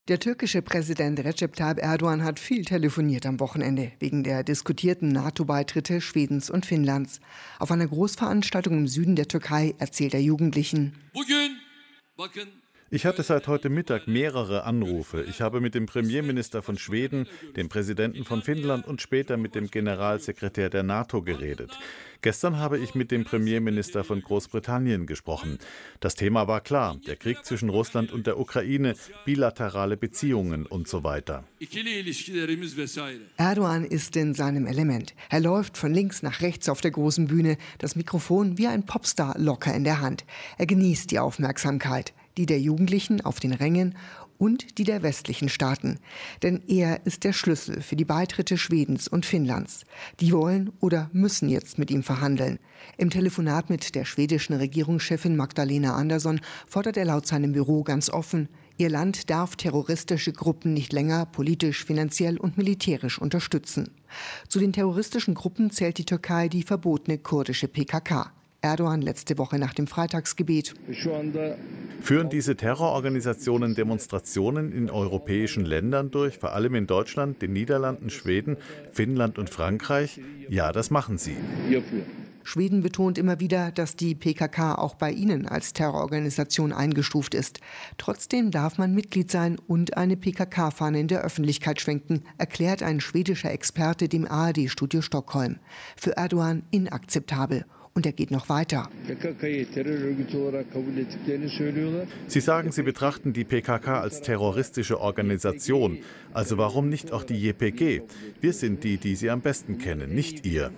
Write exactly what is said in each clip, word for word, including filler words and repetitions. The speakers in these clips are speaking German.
Der türkische Präsident Recep Tayyip Erdogan hat viel telefoniert am Wochenende wegen der diskutierten NATO-Beitritte Schwedens und Finnlands. Auf einer Großveranstaltung im Süden der Türkei erzählt er Jugendlichen: Ich hatte seit heute Mittag mehrere Anrufe. Ich habe mit dem Premierminister von Schweden, dem Präsidenten von Finnland und später mit dem Generalsekretär der NATO geredet. Gestern habe ich mit dem Premierminister von Großbritannien gesprochen. Das Thema war klar: der Krieg zwischen Russland und der Ukraine, bilaterale Beziehungen und so weiter. Erdogan ist in seinem Element. Er läuft von links nach rechts auf der großen Bühne, das Mikrofon wie ein Popstar locker in der Hand. Er genießt die Aufmerksamkeit, die der Jugendlichen auf den Rängen und die der westlichen Staaten. Denn er ist der Schlüssel für die Beitritte Schwedens und Finnlands. Die wollen oder müssen jetzt mit ihm verhandeln. Im Telefonat mit der schwedischen Regierungschefin Magdalena Andersson fordert er laut seinem Büro ganz offen: Ihr Land darf terroristische Gruppen nicht länger politisch, finanziell und militärisch unterstützen. Zu den terroristischen Gruppen zählt die Türkei die verbotene kurdische P K K. Erdogan letzte Woche nach dem Freitagsgebet: Führen diese Terrororganisationen Demonstrationen in europäischen Ländern durch, vor allem in Deutschland, den Niederlanden, Schweden, Finnland und Frankreich? Ja, das machen sie. Schweden betont immer wieder, dass die P K K auch bei ihnen als Terrororganisation eingestuft ist. Trotzdem darf man Mitglied sein und eine P K K-Fahne in der Öffentlichkeit schwenken, erklärt ein schwedischer Experte dem A R D-Studio Stockholm. Für Erdogan inakzeptabel. Und er geht noch weiter. Sie sagen, Sie betrachten die P K K als terroristische Organisation. Also warum nicht auch die J P G? Wir sind die, die Sie am besten kennen, nicht ihr.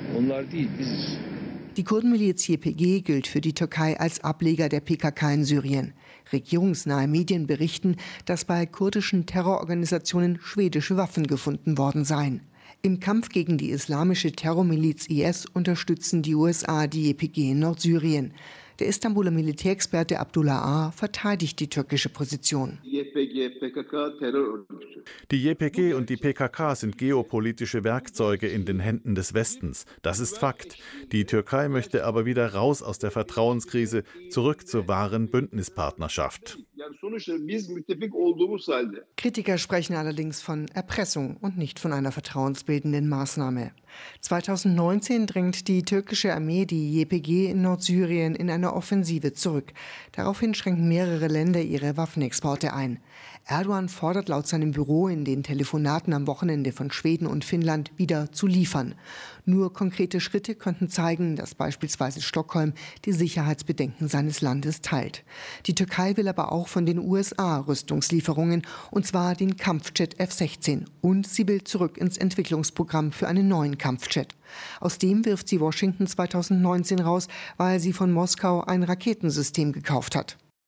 Die Kurdenmiliz J P G gilt für die Türkei als Ableger der P K K in Syrien. Regierungsnahe Medien berichten, dass bei kurdischen Terrororganisationen schwedische Waffen gefunden worden seien. Im Kampf gegen die islamische Terrormiliz I S unterstützen die U S A die J P G in Nordsyrien. Der Istanbuler Militärexperte Abdullah A. verteidigt die türkische Position. Die J P G und die P K K sind geopolitische Werkzeuge in den Händen des Westens. Das ist Fakt. Die Türkei möchte aber wieder raus aus der Vertrauenskrise, zurück zur wahren Bündnispartnerschaft. Kritiker sprechen allerdings von Erpressung und nicht von einer vertrauensbildenden Maßnahme. zweitausendneunzehn drängt die türkische Armee die J P G in Nordsyrien in einer Offensive zurück. Daraufhin schränken mehrere Länder ihre Waffenexporte ein. Erdogan fordert laut seinem Büro in den Telefonaten am Wochenende von Schweden und Finnland wieder zu liefern. Nur konkrete Schritte könnten zeigen, dass beispielsweise Stockholm die Sicherheitsbedenken seines Landes teilt. Die Türkei will aber auch von den U S A Rüstungslieferungen, und zwar den Kampfjet F sechzehn. Und sie will zurück ins Entwicklungsprogramm für einen neuen Kampfjet. Aus dem wirft sie Washington zweitausendneunzehn raus, weil sie von Moskau ein Raketensystem gekauft hat.